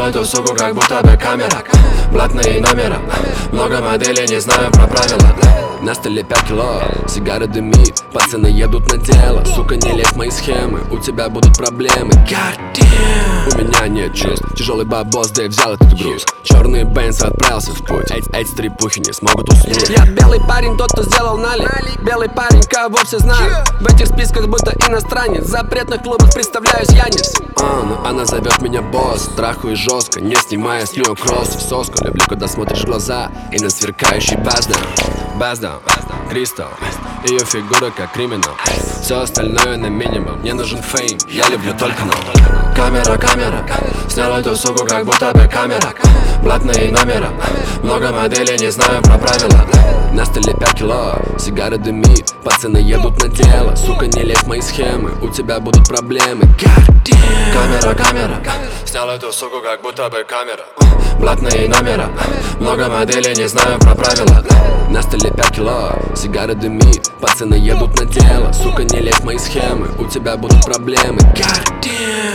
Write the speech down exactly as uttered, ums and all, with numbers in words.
Снял эту суку, как будто бы камера. Блатные номера, много моделей, не знаю про правила. На столе пять кило, сигары дымит, пацаны едут на дело. Сука, не лезь в мои схемы, у тебя будут проблемы. God damn. У меня нет чувств, тяжелый бабос, да и взял этот груз. Черный Бенц отправился в путь, эти, эти стрипухи не смогут уснуть. Я белый парень, тот, кто сделал налик. Белый парень, кого все знают. В этих списках будто иностранец, в запретных клубах представляюсь Янис. А, ну она зовет меня босс, трахаю жестко, не снимая с нее кросс в соску. Люблю, когда смотришь в глаза и на сверкающий баздаун. Баздаун, Кристалл, ее фигура как криминал. Все остальное на минимум, мне нужен фейм, я люблю только но. Камера, камера, снял эту суку, как будто бы камера. Блатные номера, много моделей, не знаю про правила. На столе пять кило, сигары дымит, пацаны едут на дело. Сука, не лезь в мои схемы, у тебя будут проблемы. God damn. Камера, камера, снял эту суку, как будто бы камера. Блатные номера, много моделей, не знаю про правила. На столе пять кило, сигары дымит, пацаны едут на дело. Сука, не лезь в мои схемы, у тебя будут проблемы. God damn.